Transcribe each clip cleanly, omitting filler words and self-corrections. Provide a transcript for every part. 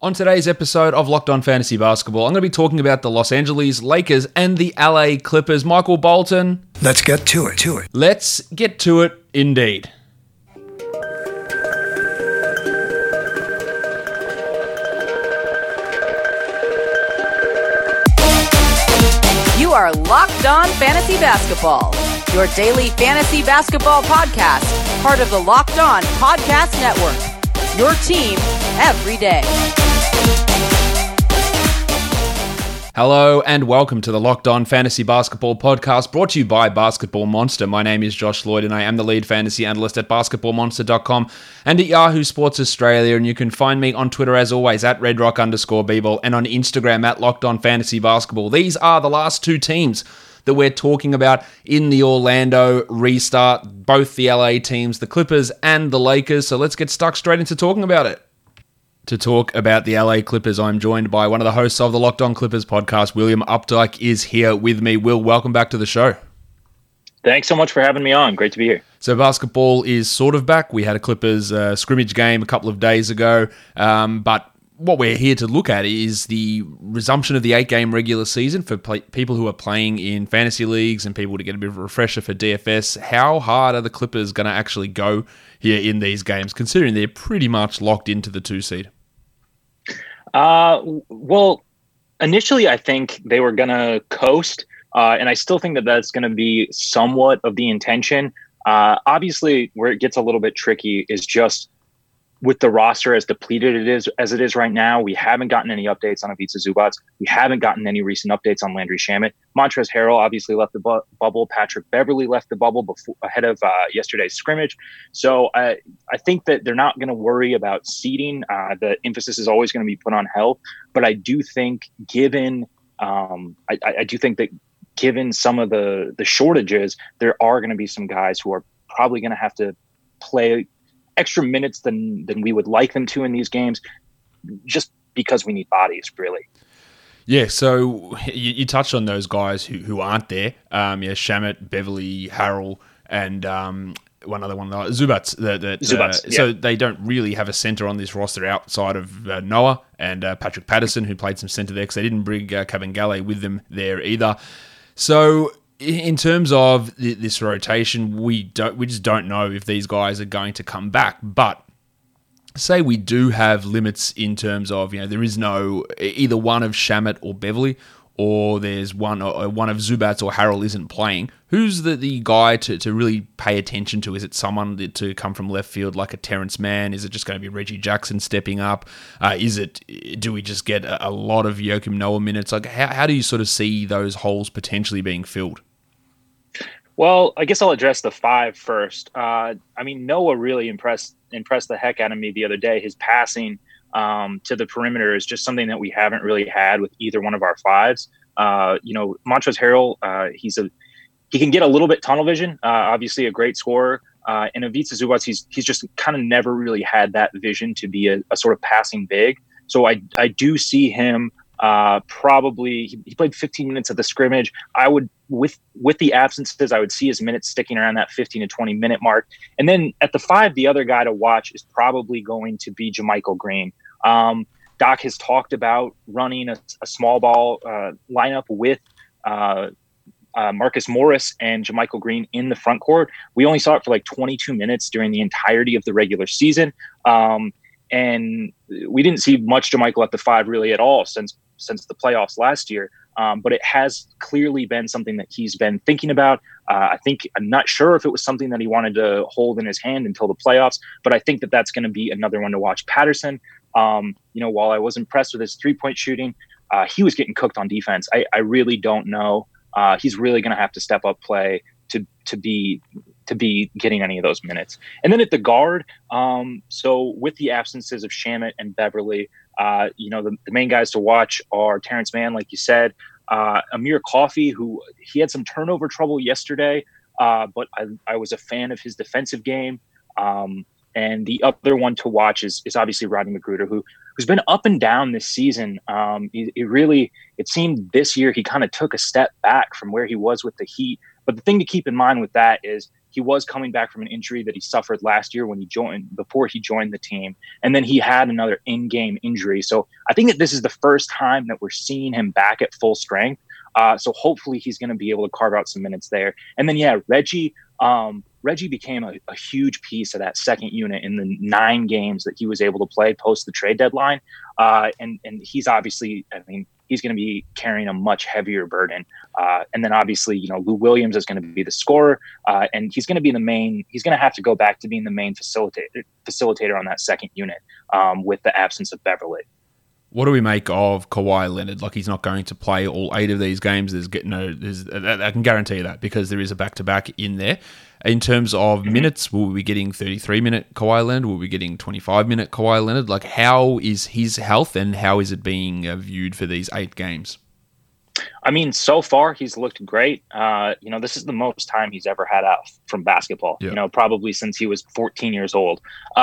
On today's episode of Locked On Fantasy Basketball, I'm going to be talking about the Los Angeles Lakers and the LA Clippers. Michael Bolton. Let's get to it. Let's get to it, indeed. You are Locked On Fantasy Basketball, your daily fantasy basketball podcast, part of the Locked On Podcast Network, your team every day. Hello and welcome to the Locked On Fantasy Basketball podcast brought to you by Basketball Monster. My name is Josh Lloyd and I am the lead fantasy analyst at basketballmonster.com and at Yahoo Sports Australia. And you can find me on Twitter as always at redrock_bball and on Instagram at Locked On Fantasy Basketball. These are the last two teams that we're talking about in the Orlando restart, both the LA teams, the Clippers and the Lakers. So let's get stuck straight into talking about it. To talk about the LA Clippers, I'm joined by one of the hosts of the Locked On Clippers podcast. William Updike is here with me. Will, welcome back to the show. Thanks so much for having me on. Great to be here. So basketball is sort of back. We had a Clippers scrimmage game a couple of days ago, but what we're here to look at is the resumption of the 8-game regular season for people who are playing in fantasy leagues and people to get a bit of a refresher for DFS. How hard are the Clippers going to actually go here in these games, considering they're pretty much locked into the 2 seed? Well, initially I think they were going to coast, and I still think that that's going to be somewhat of the intention. Obviously, where it gets a little bit tricky is just with the roster as depleted as it is right now. We haven't gotten any updates on Ivica Zubac. We haven't gotten any recent updates on Landry Shamet. Montrezl Harrell obviously left the bubble. Patrick Beverley left the bubble ahead of yesterday's scrimmage. So I think that they're not going to worry about seeding. The emphasis is always going to be put on health. But I do think given given some of the shortages, there are going to be some guys who are probably going to have to play extra minutes than we would like them to in these games, just because we need bodies, really. Yeah, so you touched on those guys who aren't there. Shamet, Beverly, Harrell, and one other one, Zubac. Zubac, yeah. So they don't really have a center on this roster outside of Noah and Patrick Patterson, who played some center there because they didn't bring Kevin Galley with them there either. So in terms of this rotation, we just don't know if these guys are going to come back. But say we do have limits in terms of, there is no either one of Shamet or Beverly, or there's one of Zubac or Harrell isn't playing. Who's the guy to really pay attention to? Is it someone to come from left field like a Terrence Mann? Is it just going to be Reggie Jackson stepping up? Do we just get a lot of Joakim Noah minutes? Like how do you sort of see those holes potentially being filled? Well, I guess I'll address the 5 first. Noah really impressed the heck out of me the other day. His passing to the perimeter is just something that we haven't really had with either one of our 5s. Montrezl Harrell, he can get a little bit tunnel vision. Obviously, a great scorer. And Ivica Zubac, he's just kind of never really had that vision to be a sort of passing big. So I do see him. Probably he played 15 minutes at the scrimmage. I would, with the absences, I would see his minutes sticking around that 15 to 20 minute mark. And then at the 5, the other guy to watch is probably going to be JaMychal Green. Doc has talked about running a small ball lineup with Marcus Morris and JaMychal Green in the front court. We only saw it for like 22 minutes during the entirety of the regular season. And we didn't see much JaMychal at the 5 really at all since the playoffs last year. But it has clearly been something that he's been thinking about. I'm not sure if it was something that he wanted to hold in his hand until the playoffs, but I think that that's going to be another one to watch. Patterson, while I was impressed with his 3-point shooting, he was getting cooked on defense. I really don't know. He's really going to have to step up play to be getting any of those minutes. And then at the guard, so with the absences of Shamet and Beverly, the main guys to watch are Terrence Mann, like you said, Amir Coffey, who he had some turnover trouble yesterday, but I was a fan of his defensive game. And the other one to watch is obviously Rodney McGruder, who's been up and down this season. It seemed this year he kind of took a step back from where he was with the Heat. But the thing to keep in mind with that is he was coming back from an injury that he suffered last year before he joined the team. And then he had another in-game injury. So I think that this is the first time that we're seeing him back at full strength. So hopefully he's going to be able to carve out some minutes there. And then, Reggie became a huge piece of that second unit in the 9 games that he was able to play post the trade deadline. And he's obviously, he's going to be carrying a much heavier burden. And then obviously, Lou Williams is going to be the scorer, and he's going to be he's going to have to go back to being the main facilitator on that second unit with the absence of Beverly. What do we make of Kawhi Leonard? Like, he's not going to play all 8 of these games. I can guarantee you that, because there is a back-to-back in there. In terms of minutes, will we be getting 33-minute Kawhi Leonard? Will we be getting 25-minute Kawhi Leonard? Like, how is his health and how is it being viewed for these 8 games? So far he's looked great. This is the most time he's ever had out from basketball, probably since he was 14 years old.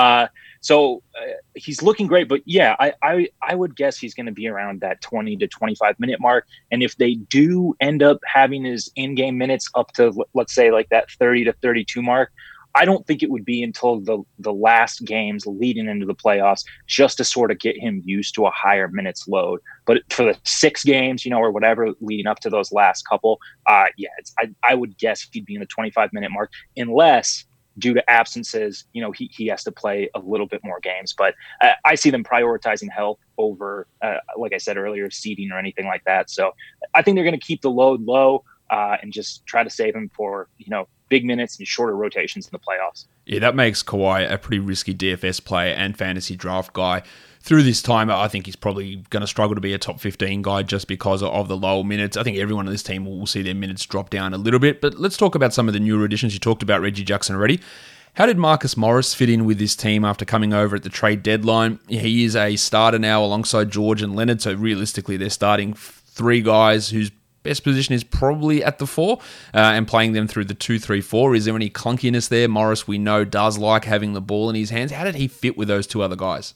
So he's looking great, but I would guess he's going to be around that 20 to 25 minute mark. And if they do end up having his in-game minutes up to, let's say, like that 30 to 32 mark, I don't think it would be until the last games leading into the playoffs, just to sort of get him used to a higher minutes load. But for the 6 games, or whatever leading up to those last couple, I would guess he'd be in the 25-minute mark, unless due to absences, he has to play a little bit more games. But I see them prioritizing health over, like I said earlier, seeding or anything like that. So I think they're going to keep the load low and just try to save him for, big minutes and shorter rotations in the playoffs. Yeah, that makes Kawhi a pretty risky DFS player and fantasy draft guy. Through this time, I think he's probably going to struggle to be a top 15 guy just because of the low minutes. I think everyone on this team will see their minutes drop down a little bit. But let's talk about some of the newer additions. You talked about Reggie Jackson already. How did Marcus Morris fit in with this team after coming over at the trade deadline? He is a starter now alongside George and Leonard. So realistically, they're starting 3 guys whose best position is probably at the 4 and playing them through the 2-3-4. Is there any clunkiness there? Morris, we know, does like having the ball in his hands. How did he fit with those 2 other guys?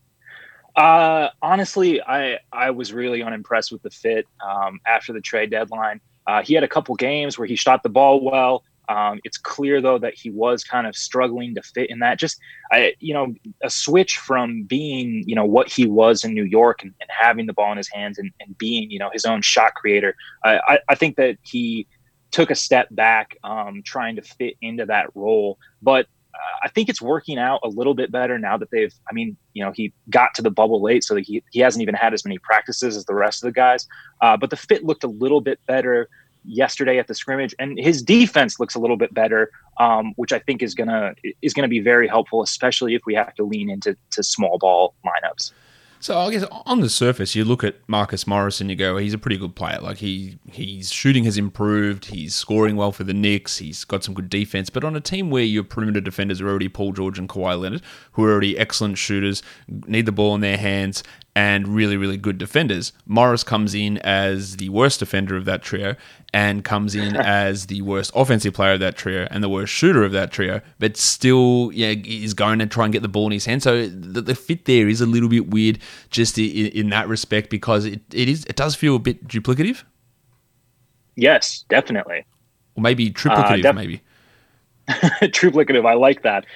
Honestly, I was really unimpressed with the fit after the trade deadline. He had a couple games where he shot the ball well. It's clear, though, that he was kind of struggling to fit in that. A switch from being, what he was in New York and having the ball in his hands and being, his own shot creator. I think that he took a step back trying to fit into that role. But I think it's working out a little bit better now that he got to the bubble late, so that he hasn't even had as many practices as the rest of the guys. But the fit looked a little bit better yesterday at the scrimmage, and his defense looks a little bit better, which I think is gonna be very helpful, especially if we have to lean into small ball lineups. So I guess on the surface, you look at Marcus Morris and you go, he's a pretty good player. Like his shooting has improved. He's scoring well for the Knicks. He's got some good defense. But on a team where your perimeter defenders are already Paul George and Kawhi Leonard, who are already excellent shooters, need the ball in their hands, and really, really good defenders, Morris comes in as the worst defender of that trio and comes in as the worst offensive player of that trio and the worst shooter of that trio, but still is going to try and get the ball in his hand. So the fit there is a little bit weird just in that respect, because it does feel a bit duplicative. Yes, definitely. Or maybe triplicative, maybe. Triplicative, I like that.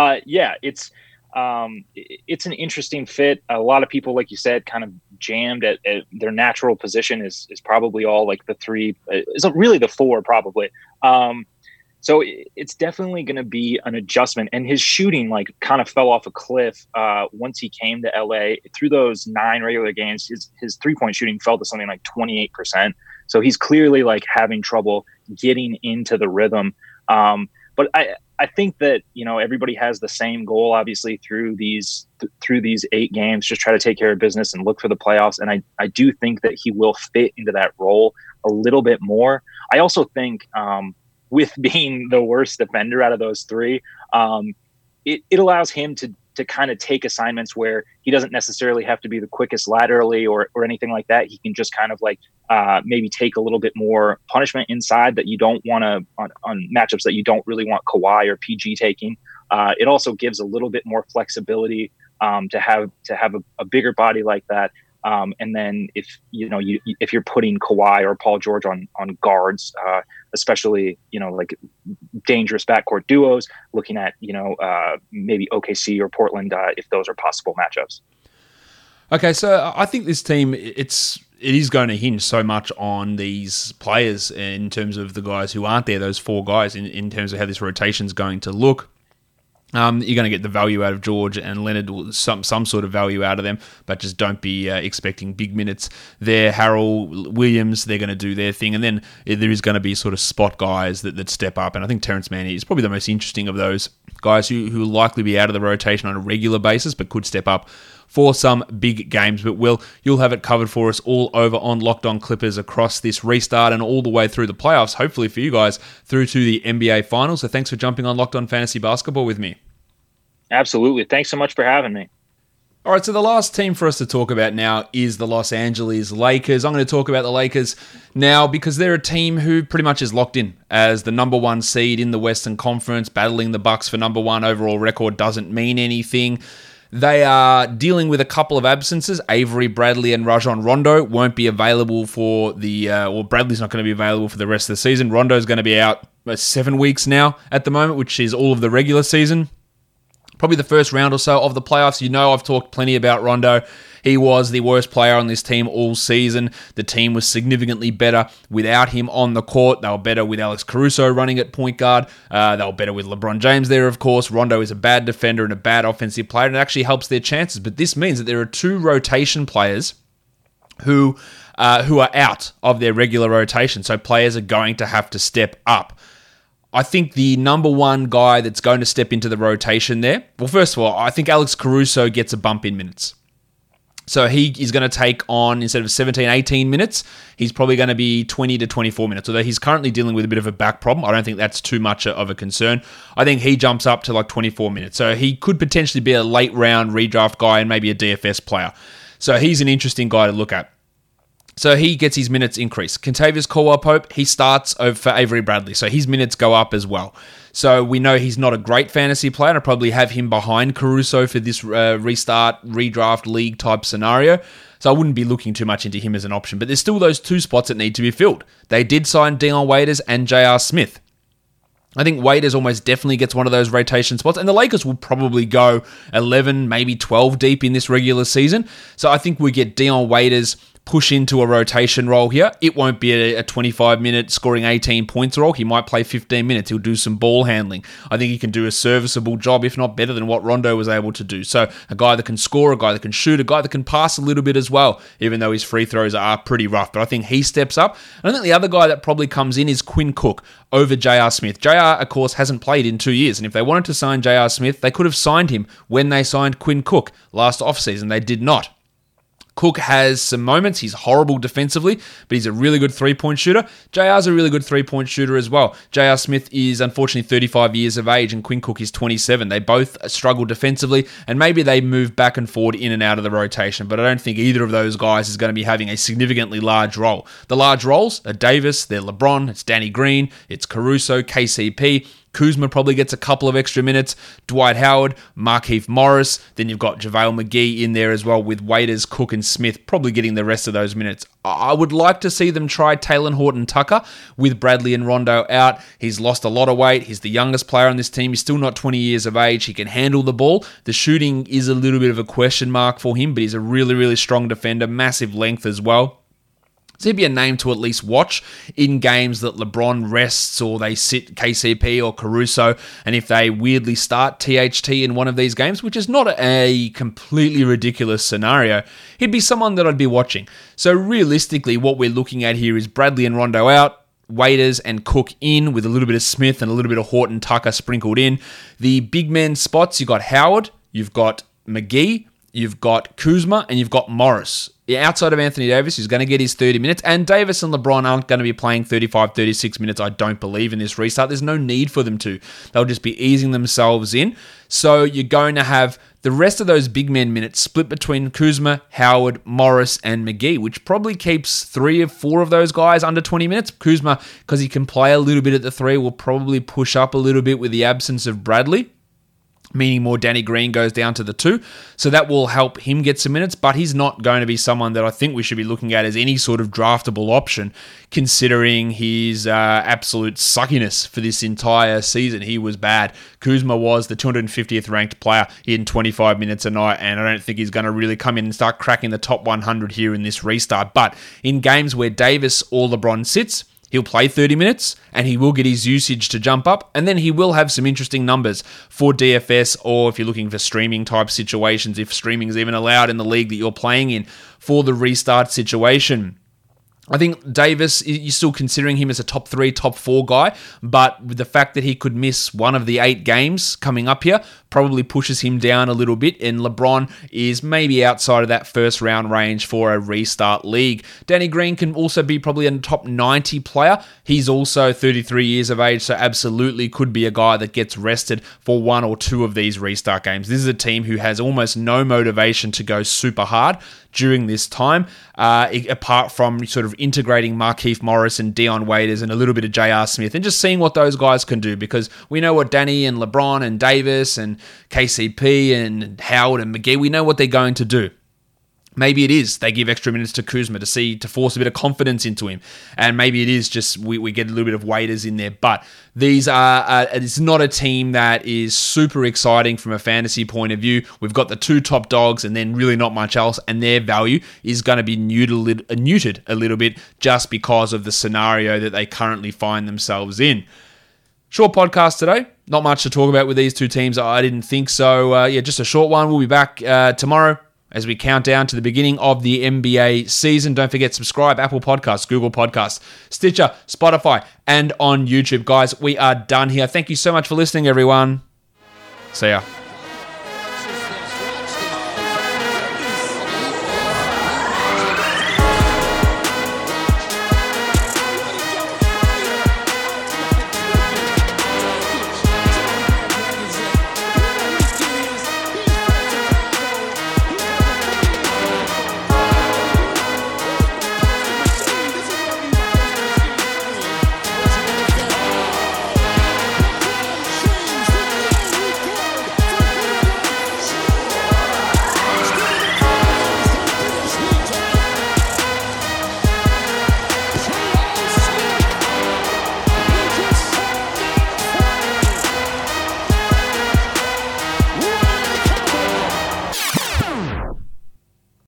It's an interesting fit. A lot of people, like you said, kind of jammed at their natural position is probably all like the 3, is really the 4 probably. So it's definitely going to be an adjustment. And his shooting kind of fell off a cliff once he came to LA. Through those 9 regular games, his 3-point shooting fell to something like 28%. So he's clearly having trouble getting into the rhythm. But I think that, everybody has the same goal, obviously, through these 8 games, just try to take care of business and look for the playoffs. And I do think that he will fit into that role a little bit more. I also think with being the worst defender out of those 3, it allows him to kind of take assignments where he doesn't necessarily have to be the quickest laterally or anything like that. He can just kind of maybe take a little bit more punishment inside that you don't want to on matchups that you don't really want Kawhi or PG taking. It also gives a little bit more flexibility to have a bigger body like that. And then if if you're putting Kawhi or Paul George on guards, especially like dangerous backcourt duos, looking at maybe OKC or Portland if those are possible matchups. Okay, so I think this team it is going to hinge so much on these players in terms of the guys who aren't there, those 4 guys, in terms of how this rotation is going to look. You're going to get the value out of George and Leonard, some sort of value out of them, but just don't be expecting big minutes there. Harrell, Williams, they're going to do their thing, and then there is going to be sort of spot guys that step up, and I think Terrence Mann is probably the most interesting of those guys who will likely be out of the rotation on a regular basis, but could step up for some big games. But you'll have it covered for us all over on Locked On Clippers across this restart and all the way through the playoffs, hopefully for you guys, through to the NBA Finals. So thanks for jumping on Locked On Fantasy Basketball with me. Absolutely. Thanks so much for having me. All right, so the last team for us to talk about now is the Los Angeles Lakers. I'm going to talk about the Lakers now because they're a team who pretty much is locked in as the number 1 seed in the Western Conference. Battling the Bucks for number 1 overall record doesn't mean anything. They are dealing with a couple of absences. Avery Bradley and Rajon Rondo won't be available for Bradley's not going to be available for the rest of the season. Rondo's going to be out 7 weeks now at the moment, which is all of the regular season. Probably the first round or so of the playoffs. I've talked plenty about Rondo. He was the worst player on this team all season. The team was significantly better without him on the court. They were better with Alex Caruso running at point guard. They were better with LeBron James there, of course. Rondo is a bad defender and a bad offensive player, and it actually helps their chances. But this means that there are 2 rotation players who are out of their regular rotation. So players are going to have to step up. I think the number 1 guy that's going to step into the rotation there, well, first of all, I think Alex Caruso gets a bump in minutes. So he is going to take on, instead of 17, 18 minutes, he's probably going to be 20 to 24 minutes, although he's currently dealing with a bit of a back problem. I don't think that's too much of a concern. I think he jumps up to like 24 minutes. So he could potentially be a late round redraft guy and maybe a DFS player. So he's an interesting guy to look at. So he gets his minutes increased. Kentavious Caldwell-Pope, he starts for Avery Bradley, so his minutes go up as well. So we know he's not a great fantasy player. I'll probably have him behind Caruso for this restart, redraft, league type scenario. So I wouldn't be looking too much into him as an option. But there's still those 2 spots that need to be filled. They did sign Dion Waiters and J.R. Smith. I think Waiters almost definitely gets one of those rotation spots, and the Lakers will probably go 11, maybe 12 deep in this regular season. So I think we get Dion Waiters push into a rotation role here. It won't be a 25-minute scoring 18 points role. He might play 15 minutes. He'll do some ball handling. I think he can do a serviceable job, if not better than what Rondo was able to do. So a guy that can score, a guy that can shoot, a guy that can pass a little bit as well, even though his free throws are pretty rough. But I think he steps up. And I think the other guy that probably comes in is Quinn Cook over J.R. Smith. J.R., of course, hasn't played in 2 years. And if they wanted to sign J.R. Smith, they could have signed him when they signed Quinn Cook last offseason. They did not. Cook has some moments. He's horrible defensively, but he's a really good three-point shooter. JR's a really good three-point shooter as well. J.R. Smith is unfortunately 35 years of age and Quinn Cook is 27. They both struggle defensively, and maybe they move back and forward in and out of the rotation, but I don't think either of those guys is going to be having a significantly large role. The large roles are Davis, they're LeBron, it's Danny Green, it's Caruso, KCP, Kuzma probably gets a couple of extra minutes. Dwight Howard, Markieff Morris. Then you've got JaVale McGee in there as well with Waiters, Cook, and Smith probably getting the rest of those minutes. I would like to see them try Talen Horton-Tucker with Bradley and Rondo out. He's lost a lot of weight. He's the youngest player on this team. He's still not 20 years of age. He can handle the ball. The shooting is a little bit of a question mark for him, but he's a really, really strong defender. Massive length as well. So he'd be a name to at least watch in games that LeBron rests or they sit KCP or Caruso. And if they weirdly start THT in one of these games, which is not a completely ridiculous scenario, he'd be someone that I'd be watching. So realistically, what we're looking at here is Bradley and Rondo out, Waiters and Cook in with a little bit of Smith and a little bit of Horton-Tucker sprinkled in. The big men spots, you've got Howard, you've got McGee, you've got Kuzma, and you've got Morris. Outside of Anthony Davis, who's going to get his 30 minutes, and Davis and LeBron aren't going to be playing 35, 36 minutes, I don't believe, in this restart. There's no need for them to. They'll just be easing themselves in. So you're going to have the rest of those big men minutes split between Kuzma, Howard, Morris, and McGee, which probably keeps 3 or 4 of those guys under 20 minutes. Kuzma, because he can play a little bit at the 3, will probably push up a little bit with the absence of Bradley. meaning more Danny Green goes down to the 2. So that will help him get some minutes, but he's not going to be someone that I think we should be looking at as any sort of draftable option, considering his absolute suckiness for this entire season. He was bad. Kuzma was the 250th ranked player in 25 minutes a night, and I don't think he's going to really come in and start cracking the top 100 here in this restart. But in games where Davis or LeBron sits, he'll play 30 minutes and he will get his usage to jump up, and then he will have some interesting numbers for DFS, or if you're looking for streaming type situations, if streaming is even allowed in the league that you're playing in for the restart situation. I think Davis, you're still considering him as a top 3, top 4 guy, but with the fact that he could miss one of the 8 games coming up here probably pushes him down a little bit, and LeBron is maybe outside of that first round range for a restart league. Danny Green can also be probably a top 90 player. He's also 33 years of age, so absolutely could be a guy that gets rested for 1 or 2 of these restart games. This is a team who has almost no motivation to go super hard during this time, apart from sort of integrating Markieff Morris and Dion Waiters and a little bit of J.R. Smith and just seeing what those guys can do, because we know what Danny and LeBron and Davis and KCP and Howard and McGee, we know what they're going to do. Maybe it is they give extra minutes to Kuzma to force a bit of confidence into him. And maybe it is just we get a little bit of Waiters in there. But these are it's not a team that is super exciting from a fantasy point of view. We've got the 2 top dogs and then really not much else. And their value is going to be neutered a little bit just because of the scenario that they currently find themselves in. Short podcast today. Not much to talk about with these 2 teams. I didn't think so. Just a short one. We'll be back tomorrow as we count down to the beginning of the NBA season. Don't forget, subscribe, Apple Podcasts, Google Podcasts, Stitcher, Spotify, and on YouTube. Guys, we are done here. Thank you so much for listening, everyone. See ya.